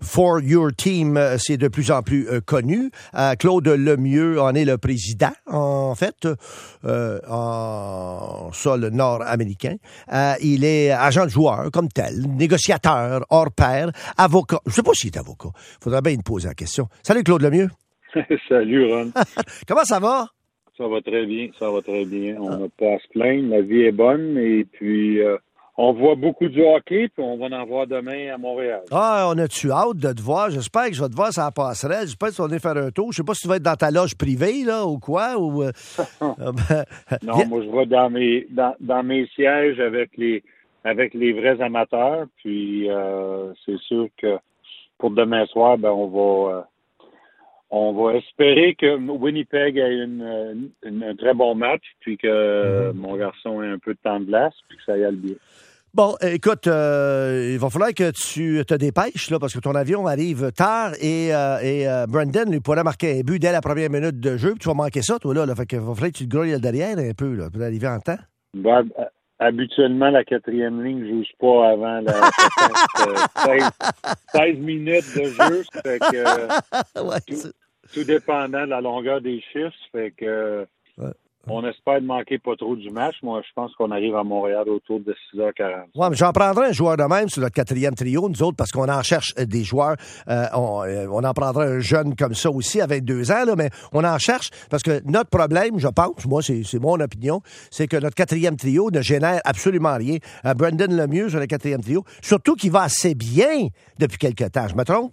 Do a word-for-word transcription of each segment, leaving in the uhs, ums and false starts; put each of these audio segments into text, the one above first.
for your team, euh, c'est de plus en plus euh, connu. Euh, Claude Lemieux en est le président, en fait, euh, en sol nord-américain. Euh, il est agent de joueur comme tel, négociateur, hors pair, avocat. Je sais pas s'il est avocat. Faudrait bien me poser la question. Salut Claude Lemieux. Salut Ron. Comment ça va? Ça va très bien, ça va très bien. On n'a pas à se plaindre, la vie est bonne et puis euh, on voit beaucoup du hockey puis on va en voir demain à Montréal. Ah, on a-tu hâte de te voir? J'espère que je vais te voir sur la passerelle. J'espère que tu vas venir faire un tour. Je sais pas si tu vas être dans ta loge privée, là, ou quoi. Ou, euh, non, moi je vais dans mes dans, dans mes sièges avec les avec les vrais amateurs. Puis euh, c'est sûr que pour demain soir, ben on va euh, on va espérer que Winnipeg ait une, une, un très bon match, puis que mm-hmm. mon garçon ait un peu de temps de glace, puis que ça y aille bien. Bon, écoute, euh, il va falloir que tu te dépêches, là, parce que ton avion arrive tard et, euh, et euh, Brandon lui pourrait marquer un but dès la première minute de jeu, puis tu vas manquer ça, toi, là. là fait qu'il va falloir que tu te grouilles derrière un peu, là, pour arriver en temps. Ben, habituellement, la quatrième ligne ne joue pas avant la seize, seize minutes de jeu. Ça fait que, ouais, tout, tout dépendant de la longueur des chiffres. Ça fait que ouais. On espère ne manquer pas trop du match. Moi, je pense qu'on arrive à Montréal autour de six heures quarante. Oui, mais j'en prendrai un joueur de même sur notre quatrième trio, nous autres, parce qu'on en cherche des joueurs. Euh, on, on en prendra un jeune comme ça aussi, à vingt-deux ans, là, mais on en cherche parce que notre problème, je pense, moi, c'est, c'est mon opinion, c'est que notre quatrième trio ne génère absolument rien. Euh, Brandon Lemieux sur le quatrième trio, surtout qu'il va assez bien depuis quelque temps. Je me trompe?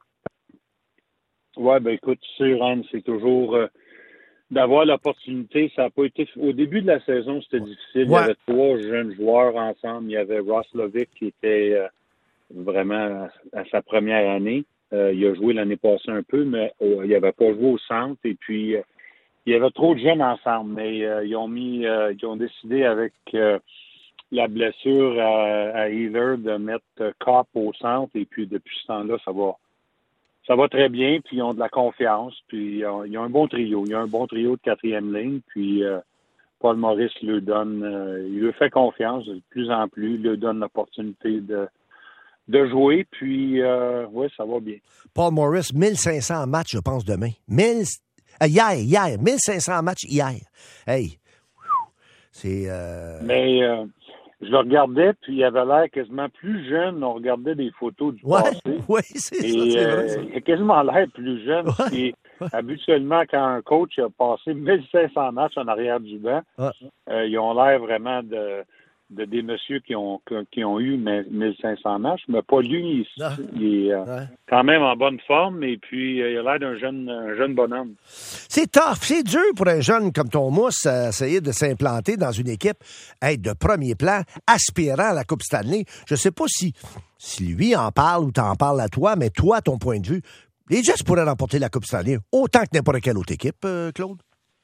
Oui, ben écoute, tu sais, Ron, c'est toujours... Euh... D'avoir l'opportunité, ça n'a pas été... Au début de la saison, c'était difficile. Ouais. Il y avait trois jeunes joueurs ensemble. Il y avait Ross Lovick qui était euh, vraiment à, à sa première année. Euh, il a joué l'année passée un peu, mais euh, il n'avait pas joué au centre. Et puis, euh, il y avait trop de jeunes ensemble. Mais euh, ils ont mis, euh, ils ont décidé avec euh, la blessure à, à Healer de mettre Copp au centre. Et puis, depuis ce temps-là, ça va... Ça va très bien, puis ils ont de la confiance, puis euh, ils ont un bon trio. Il y a un bon trio de quatrième ligne, puis euh, Paul Maurice lui donne, euh, il lui fait confiance de plus en plus, il lui donne l'opportunité de, de jouer, puis euh, oui, ça va bien. Paul Maurice, mille cinq cents matchs, je pense, demain. mille Euh, hier, hier, mille cinq cents matchs hier. Hey, c'est... Euh... Mais... Euh, je le regardais, puis il avait l'air quasiment plus jeune. On regardait des photos du ouais, passé. Oui, c'est et, ça, c'est vrai. Euh, il a quasiment l'air plus jeune. Ouais, et ouais. Habituellement, quand un coach a passé mille cinq cents matchs en arrière du banc, ouais. euh, ils ont l'air vraiment de, de des messieurs qui ont qui ont eu mille cinq cents matchs. Mais pas lui, il, il est euh, ouais. quand même en bonne forme. Et puis, il a l'air d'un jeune, un jeune bonhomme. C'est tough, c'est dur pour un jeune comme ton mousse à essayer de s'implanter dans une équipe, être de premier plan, aspirant à la Coupe Stanley. Je sais pas si, si lui en parle ou t'en parles à toi, mais toi, ton point de vue, les Jets pourraient remporter la Coupe Stanley autant que n'importe quelle autre équipe, euh, Claude?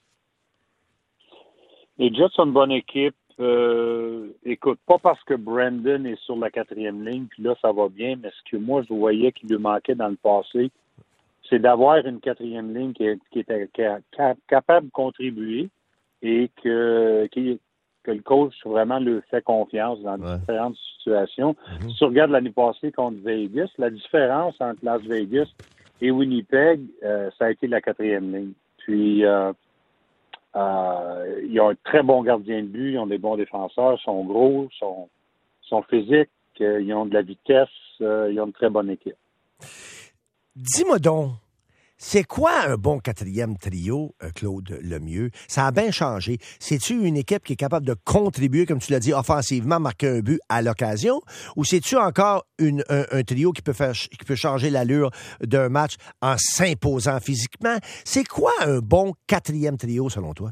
Les Jets sont une bonne équipe. Euh, écoute, pas parce que Brandon est sur la quatrième ligne, puis là, ça va bien, mais ce que moi, je voyais qu'il lui manquait dans le passé, c'est d'avoir une quatrième ligne qui, est, qui était qui est capable de contribuer et que, qui, que le coach vraiment lui fait confiance dans ouais. différentes situations. Mm-hmm. Si tu regardes l'année passée contre Vegas, la différence entre Las Vegas et Winnipeg, euh, ça a été la quatrième ligne. Puis, euh, euh, ils ont un très bon gardien de but, ils ont des bons défenseurs, ils sont gros, ils sont, sont physiques, euh, ils ont de la vitesse, euh, ils ont une très bonne équipe. Dis-moi donc, c'est quoi un bon quatrième trio, Claude Lemieux? Ça a bien changé. C'est-tu une équipe qui est capable de contribuer, comme tu l'as dit, offensivement, marquer un but à l'occasion? Ou c'est-tu encore une, un, un trio qui peut faire, qui peut changer l'allure d'un match en s'imposant physiquement? C'est quoi un bon quatrième trio, selon toi?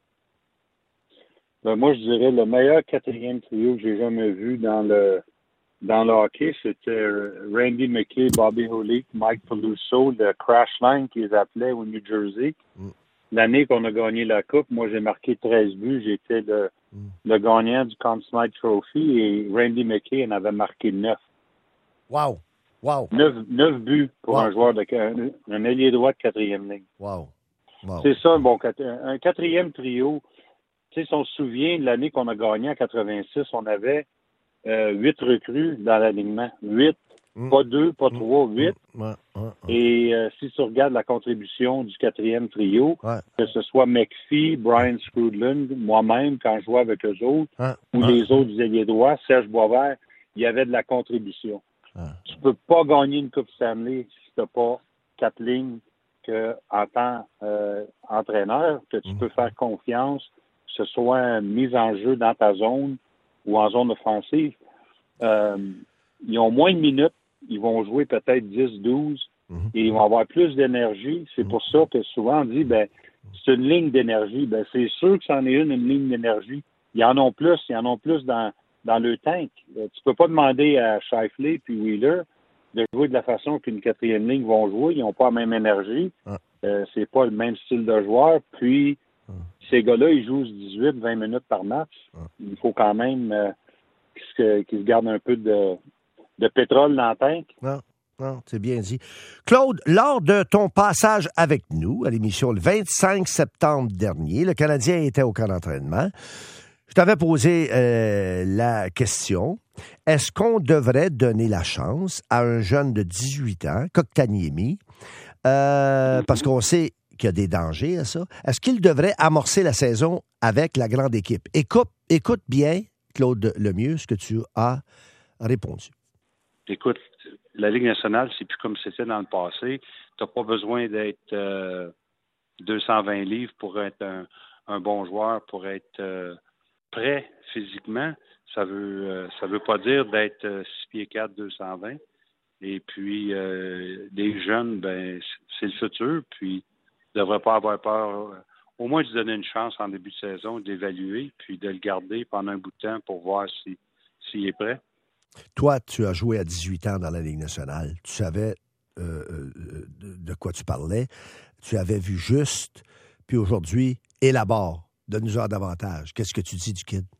Ben moi, je dirais le meilleur quatrième trio que j'ai jamais vu dans le Dans le hockey, c'était Randy McKay, Bobby Holik, Mike Peluso, le Crash Line qu'ils appelaient au New Jersey. Mm. L'année qu'on a gagné la Coupe, moi, j'ai marqué treize buts. J'étais le, mm. le gagnant du Conn Smythe Trophy et Randy McKay en avait marqué neuf. Wow! Wow! neuf buts pour wow. un joueur de un, un ailier droit de quatrième ligne. Wow! Wow. C'est ça, bon, un quatrième trio. Tu sais, si on se souvient, l'année qu'on a gagné en quatre-vingt-six, on avait Euh, huit recrues dans l'alignement. Huit. Mm. Pas deux, pas mm. trois, huit. Mm. Ouais, ouais, ouais. Et euh, si tu regardes la contribution du quatrième trio, ouais. que ce soit McPhee, Brian Scrudland, moi-même, quand je jouais avec eux autres, ouais. ou ouais. les autres ailiers droits, Serge Boisvert, il y avait de la contribution. Ouais. Tu peux pas gagner une Coupe Stanley si tu n'as pas quatre lignes que, en tant euh, entraîneur, que tu mm. peux faire confiance, que ce soit mise en jeu dans ta zone ou en zone offensive. Euh, ils ont moins de minutes, ils vont jouer peut-être dix douze mm-hmm. et ils vont avoir plus d'énergie. C'est mm-hmm. pour ça que souvent on dit, ben, c'est une ligne d'énergie. Ben, c'est sûr que c'en est une, une ligne d'énergie. Ils en ont plus, ils en ont plus dans, dans le tank. Euh, tu peux pas demander à Scheifele puis Wheeler de jouer de la façon qu'une quatrième ligne vont jouer. Ils n'ont pas la même énergie. Mm. Euh, c'est pas le même style de joueur. Puis, mm. ces gars-là, ils jouent dix-huit vingt minutes par match. Mm. Il faut quand même euh, qu'ils, se, qu'ils se gardent un peu de... de pétrole dans le tank. Non, non, c'est bien dit. Claude, lors de ton passage avec nous à l'émission le vingt-cinq septembre dernier, le Canadien était au camp d'entraînement. Je t'avais posé euh, la question, est-ce qu'on devrait donner la chance à un jeune de dix-huit ans, Kotkaniemi, euh, mm-hmm. parce qu'on sait qu'il y a des dangers à ça, est-ce qu'il devrait amorcer la saison avec la grande équipe? Écoute, écoute bien, Claude Lemieux, ce que tu as répondu. Écoute, la Ligue nationale, c'est plus comme c'était dans le passé. Tu n'as pas besoin d'être euh, deux cent vingt livres pour être un, un bon joueur, pour être euh, prêt physiquement. Ça veut euh, ça veut pas dire d'être euh, six pieds quatre, deux cent vingt. Et puis, euh, des jeunes, ben c'est le futur. Puis, ils ne devraient pas avoir peur. Au moins, de lui donner une chance en début de saison, d'évaluer, puis de le garder pendant un bout de temps pour voir si, s'il est prêt. Toi, tu as joué à dix-huit ans dans la Ligue nationale. Tu savais euh, de, de quoi tu parlais. Tu avais vu juste. Puis aujourd'hui, élabore. Donne-nous-en davantage. Qu'est-ce que tu dis du kid?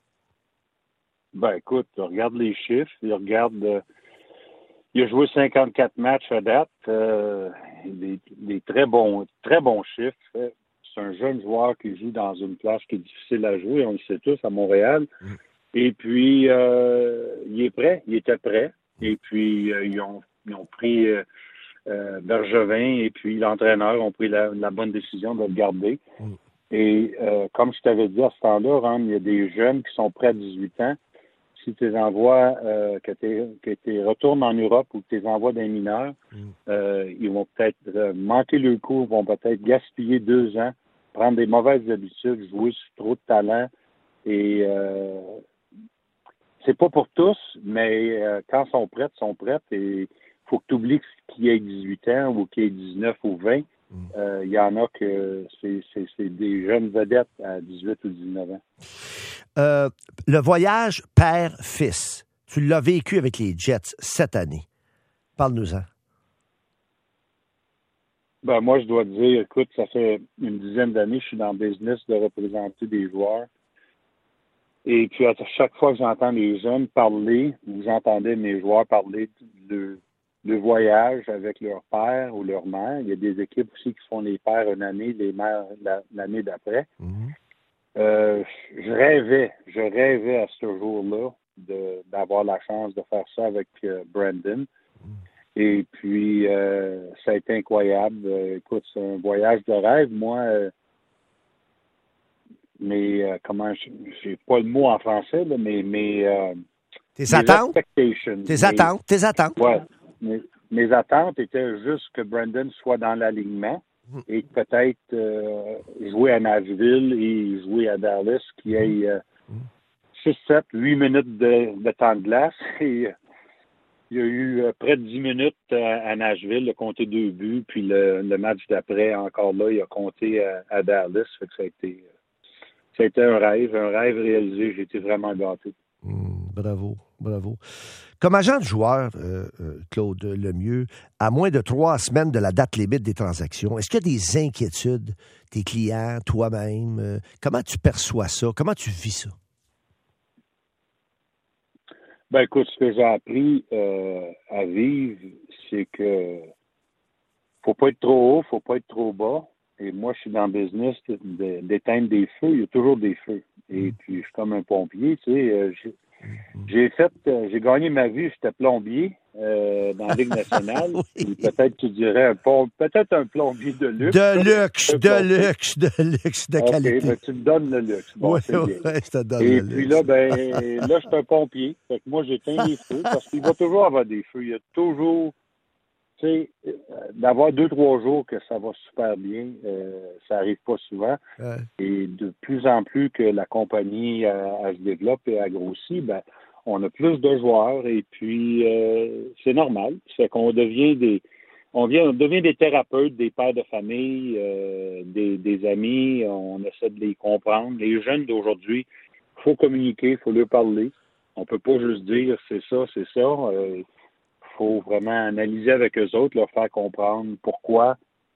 Ben, écoute, regarde les chiffres. Il regarde. Euh, il a joué cinquante-quatre matchs à date. Euh, des, des très bons, très bons chiffres. C'est un jeune joueur qui joue dans une place qui est difficile à jouer. On le sait tous, à Montréal. Mm. Et puis, euh, il est prêt, il était prêt. Et puis, euh, ils, ont, ils ont pris euh, euh, Bergevin et puis l'entraîneur ont pris la, la bonne décision de le garder. Mm. Et euh, comme je t'avais dit à ce temps-là, Ron, il y a des jeunes qui sont prêts à dix-huit ans. Si tu les envoies, euh, que tu retournes en Europe ou que tu les envoies dans les mineurs, mm. euh, ils vont peut-être euh, manquer le coup, vont peut-être gaspiller deux ans, prendre des mauvaises habitudes, jouer sur trop de talent. Et euh, c'est pas pour tous, mais euh, quand ils sont prêts, ils sont prêts. Et il faut que tu oublies qu'il y ait dix-huit ans ou qu'il y ait dix-neuf ou vingt. Il mm. euh, y en a que c'est, c'est, c'est des jeunes vedettes à dix-huit ou dix-neuf ans. Euh, le voyage père-fils, tu l'as vécu avec les Jets cette année. Parle-nous-en. Ben, moi, je dois te dire, écoute, ça fait une dizaine d'années que je suis dans le business de représenter des joueurs. Et puis, à chaque fois que j'entends les jeunes parler, ou j'entendais mes joueurs parler de, de voyage avec leur père ou leur mère, il y a des équipes aussi qui font les pères une année, les mères la, l'année d'après. Mm-hmm. Euh, je rêvais, je rêvais à ce jour-là de, d'avoir la chance de faire ça avec euh, Brandon. Mm-hmm. Et puis, euh, ça a été incroyable. Euh, écoute, c'est un voyage de rêve. Moi, euh, mais euh, comment, j'ai pas le mot en français, là, mais mais euh, tes attentes, tes attentes, tes attentes. Ouais, mes, mes attentes étaient juste que Brandon soit dans l'alignement mmh. et peut-être euh, jouer à Nashville et jouer à Dallas, qui ait euh, mmh. six, sept, huit minutes de, de temps de glace. Et euh, il y a eu euh, près de dix minutes à, à Nashville, il a compté deux buts, puis le, le match d'après, encore là, il a compté à, à Dallas. Fait que ça a été Ça a été un rêve, un rêve réalisé. J'ai été vraiment gâté. Mmh, bravo, bravo. Comme agent de joueur, euh, euh, Claude Lemieux, à moins de trois semaines de la date limite des transactions, est-ce qu'il y a des inquiétudes, tes clients, toi-même? Euh, comment tu perçois ça? Comment tu vis ça? Ben écoute, ce que j'ai appris euh, à vivre, c'est que faut pas être trop haut, faut pas être trop bas. Et moi, je suis dans le business de, d'éteindre des feux. Il y a toujours des feux. Et puis, je suis comme un pompier, tu sais. Euh, je, J'ai fait, euh, j'ai gagné ma vie, j'étais plombier euh, dans la Ligue nationale. Oui. Peut-être tu dirais un pom- peut-être un plombier de luxe. De luxe, Un de plombier. luxe, de luxe, de OK, qualité. ben, tu me donnes le luxe. Bon, Oui, c'est oui, bien. je te donne Et le puis luxe. là, ben, là, je suis un pompier. Fait que moi, j'éteins les feux parce qu'il va toujours avoir des feux. Il y a toujours, tu sais, euh, d'avoir deux, trois jours que ça va super bien, euh, ça arrive pas souvent. Ouais. Et de plus en plus que la compagnie euh, elle se développe et elle grossit, ben, on a plus de joueurs et puis euh, c'est normal. C'est qu'on devient des on vient on devient des thérapeutes, des pères de famille, euh, des, des amis, on essaie de les comprendre. Les jeunes d'aujourd'hui, il faut communiquer, il faut leur parler. On peut pas juste dire c'est ça, c'est ça. Il faut vraiment analyser avec eux autres, leur faire comprendre pourquoi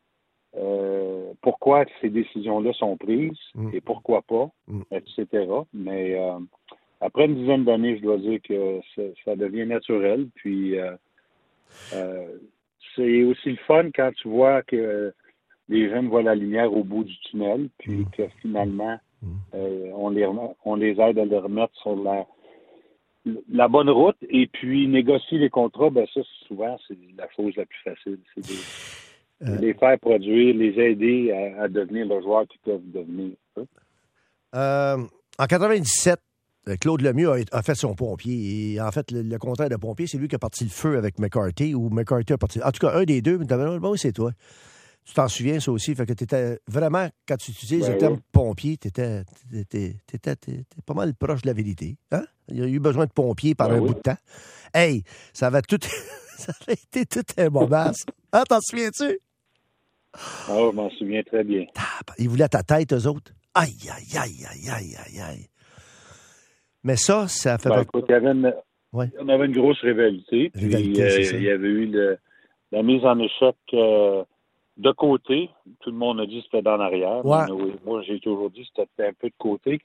Euh, pourquoi ces décisions-là sont prises Mm. et pourquoi pas, Mm. et cetera. Mais euh, après une dizaine d'années, je dois dire que ça, ça devient naturel. Puis euh, euh, c'est aussi le fun quand tu vois que les jeunes voient la lumière au bout du tunnel, puis Mm. que finalement, Mm. euh, on, les remet- on les aide à les remettre sur la, la bonne route et puis négocier les contrats, ben ça, souvent, c'est la chose la plus facile. C'est des, Euh, les faire produire, les aider à, à devenir le joueur qu'ils peuvent devenir. Hein? euh, en quatre-vingt-dix-sept, euh, Claude Lemieux a, a fait son pompier. Et en fait, le, le contraire de pompier, c'est lui qui a parti le feu avec McCarthy ou McCarthy a parti. En tout cas, un des deux, mais bon, c'est toi. Tu t'en souviens, ça aussi. Fait que t'étais vraiment, quand tu utilises Ben le terme oui. pompier, t'étais, t'étais, t'étais, t'étais pas mal proche de la vérité. Hein? Il y a eu besoin de pompiers pendant Ben un oui. bout de temps. Hey, ça va tout. Ça a été tout un moment, ça. Hein, t'en souviens-tu? Ah, je m'en souviens très bien. Tab, ils voulaient ta tête, eux autres. Aïe, aïe, aïe, aïe, aïe, aïe, aïe. Mais ça, ça fait Ben, pas... écoute, il y avait une, Ouais. on avait une grosse rivalité. Puis Rivalité, euh, c'est ça. il y avait eu le, la mise en échec euh, de côté. Tout le monde a dit que c'était dans l'arrière. Ouais. Mais oui, moi, j'ai toujours dit que c'était un peu de côté.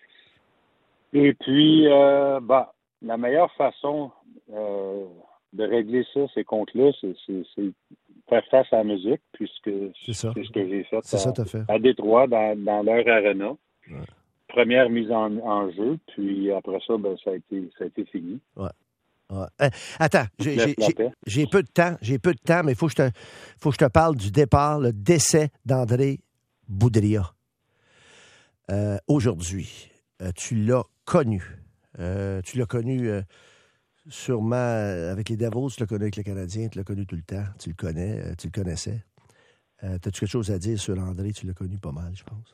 Et puis, euh, bah, la meilleure façon euh, de régler ça, ces comptes-là, c'est, c'est, c'est faire face à la musique, puisque C'est ça. c'est ce que j'ai fait C'est ça, à, t'as fait. à Détroit, dans, dans leur arena. Ouais. Première mise en, en jeu, puis après ça, ben, ça a été, ça a été fini. Ouais. Ouais. Euh, attends, j'ai, Laisse j'ai, la j'ai, paix. j'ai peu de temps, j'ai peu de temps, mais il faut que je te, faut que je te parle du départ, le décès d'André Boudria. Euh, aujourd'hui, euh, tu l'as connu. Euh, tu l'as connu euh, sûrement euh, avec les Devils, tu l'as connu avec les Canadiens, tu l'as connu tout le temps, tu le connais, euh, tu le connaissais. Euh, T'as-tu quelque chose à dire sur André? Tu l'as connu pas mal, je pense.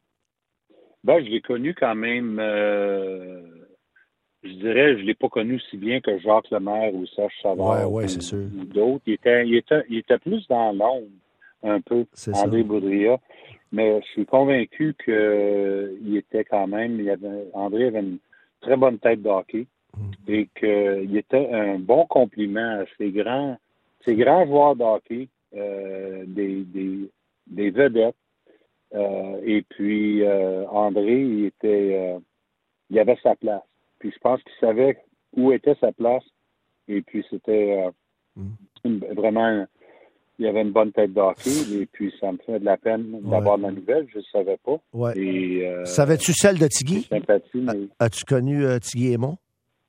Ben, je l'ai connu quand même, euh, je dirais, je l'ai pas connu si bien que Jacques Lemaire ou Serge Savard Ouais, ouais, ou, c'est sûr. ou d'autres. Il était, il, était, il était plus dans l'ombre, un peu, C'est André ça. Boudria. Mais je suis convaincu qu'il était quand même, il avait, André avait une très bonne tête de hockey Mm. et qu'il était un bon compliment à ces grands, ces grands joueurs de hockey, euh, des, des, des vedettes. Euh, et puis, euh, André, il était, euh, il avait sa place. Puis, je pense qu'il savait où était sa place. Et puis, c'était euh, Mm. une- vraiment, il avait une bonne tête de hockey. Et puis, ça me fait de la peine d'avoir de la nouvelle. Je ne savais pas. Ouais. Et, euh, Savais-tu celle de j'ai Tigui? sympathie, mais As-tu connu euh, Tigui Aymon?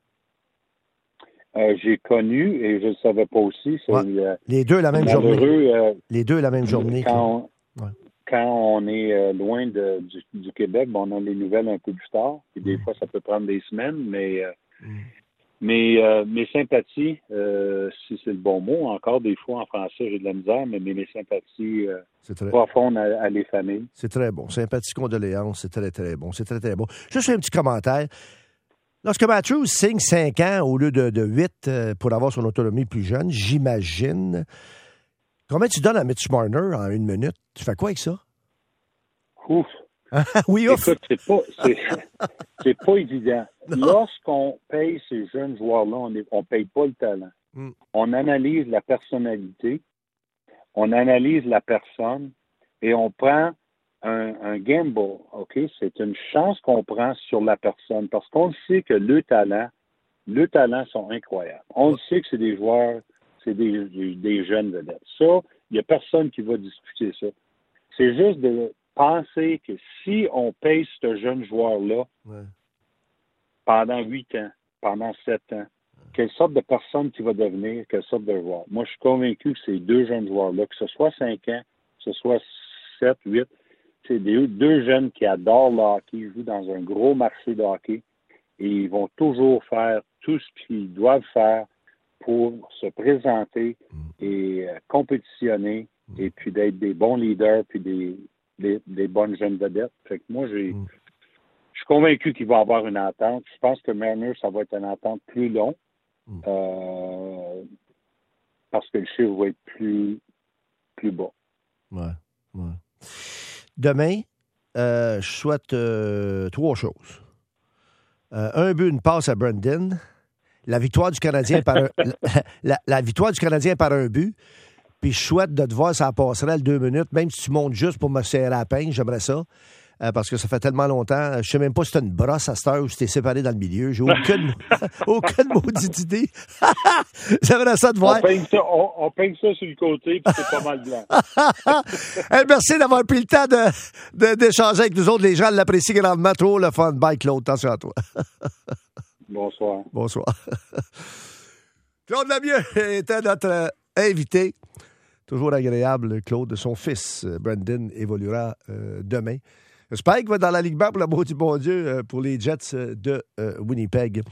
euh, j'ai connu et je ne le savais pas aussi. C'est Ouais. euh, Les deux la même journée. malheureux. euh, Les deux la même journée. quand, on, Ouais. quand on est euh, loin de, du, du Québec, bon, on a les nouvelles un peu plus tard. Et des Mm. fois, ça peut prendre des semaines, mais euh, Mm. mais euh, mes sympathies, euh, si c'est le bon mot, encore des fois en français, j'ai de la misère, mais mes, mes sympathies euh, C'est très, profondes à, à les familles. c'est très bon. Sympathie, condoléances, c'est très, très bon. C'est très, très bon. Juste un petit commentaire. Lorsque Matthews signe cinq ans au lieu de, de huit euh, pour avoir son autonomie plus jeune, j'imagine. Combien tu donnes à Mitch Marner en une minute? Tu fais quoi avec ça? Ouf! Oui, ouf! Écoute, c'est pas, c'est, c'est pas évident. Non. Lorsqu'on paye ces jeunes joueurs-là, on ne on paye pas le talent. Mm. On analyse la personnalité, on analyse la personne et on prend un, un gamble, OK? C'est une chance qu'on prend sur la personne parce qu'on le sait que le talent, le talent sont incroyables. On le sait que c'est des joueurs, c'est des, des, des jeunes vedettes. Ça, il n'y a personne qui va discuter ça. C'est juste de penser que si on paye ce jeune joueur-là Ouais. pendant huit ans, pendant sept ans. Quelle sorte de personne tu vas devenir, quelle sorte de joueur. Moi, je suis convaincu que ces deux jeunes joueurs-là, que ce soit cinq ans, que ce soit sept, huit, c'est des, deux jeunes qui adorent le hockey, ils jouent dans un gros marché de hockey et ils vont toujours faire tout ce qu'ils doivent faire pour se présenter et euh, compétitionner et puis d'être des bons leaders puis des, des, des bonnes jeunes vedettes. Fait que moi, j'ai, je suis convaincu qu'il va y avoir une entente. Je pense que Marner, ça va être une entente plus longue. Euh, parce que le chiffre va être plus, plus bas. Ouais, ouais. Demain, euh, je souhaite euh, trois choses. Euh, un but, une passe à Brandon. La victoire du Canadien par un, la, la, la victoire du Canadien par un but. Puis je souhaite de te voir ça passerelle deux minutes, même si tu montes juste pour me serrer la pince, j'aimerais ça. Euh, parce que ça fait tellement longtemps. Je sais même pas si t'as une brosse à cette heure ou si t'es séparé dans le milieu. J'ai aucune, aucune maudite idée. J'aimerais ça te voir. On peigne ça, on, on peigne ça sur le côté, puis c'est pas mal blanc. Hey, merci d'avoir pris le temps de, de, d'échanger avec nous autres. Les gens l'apprécient grandement. Trop le fun. Bye, Claude. Attention à toi. Bonsoir. Bonsoir. Claude Lemieux était notre invité. Toujours agréable, Claude. Son fils, Brandon, évoluera euh, demain. J'espère qu'il va dans la Ligue B pour l'amour du bon Dieu pour les Jets de euh, Winnipeg.